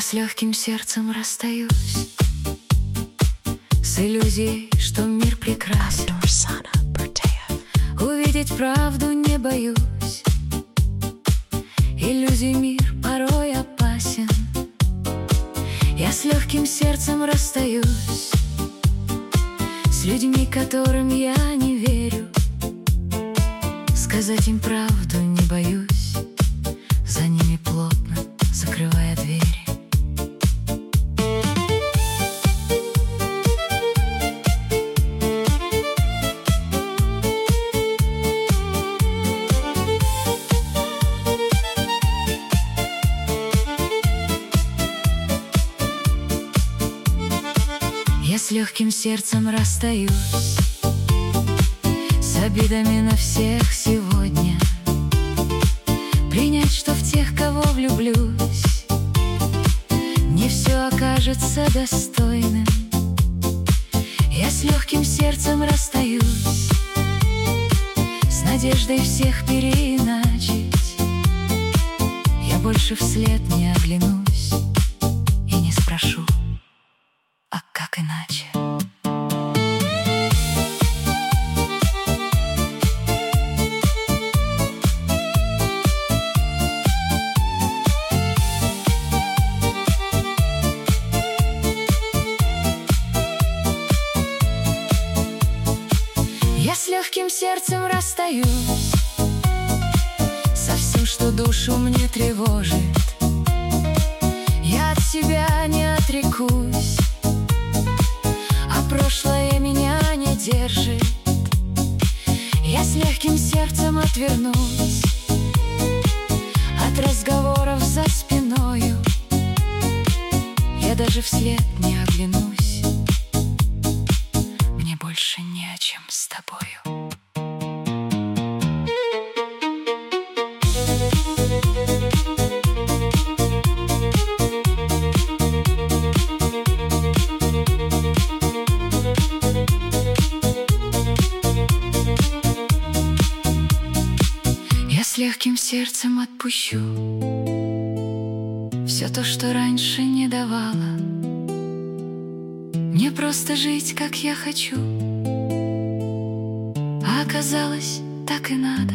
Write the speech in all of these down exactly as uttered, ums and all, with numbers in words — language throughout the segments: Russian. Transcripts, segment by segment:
Я с легким сердцем расстаюсь с иллюзией, что мир прекрасен. Увидеть правду не боюсь, иллюзий мир порой опасен. Я с легким сердцем расстаюсь с людьми, которым я не верю. Сказать им правду не боюсь, за ними плотно закрывая двери. Я с легким сердцем расстаюсь с обидами на всех сегодня. Принять, что в тех, кого влюблюсь, не все окажется достойным. Я с легким сердцем расстаюсь с надеждой всех переиначить. Я больше вслед не оглянусь и не спрошу, а как иначе? Я с легким сердцем расстаюсь со всем, что душу мне тревожит. Я от себя не отрекусь, а прошлое меня не держит. Я с легким сердцем отвернусь от разговоров за спиною. Я даже вслед не оглянусь, мне больше не о чем с тобою. Я с легким сердцем отпущу все то, что раньше не давало мне просто жить, как я хочу. А оказалось, так и надо.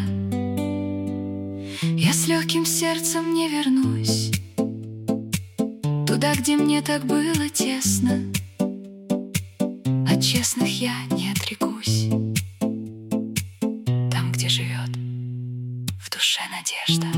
Я с легким сердцем не вернусь туда, где мне так было тесно. От честных я не отрекусь, там, где живет в душе надежда.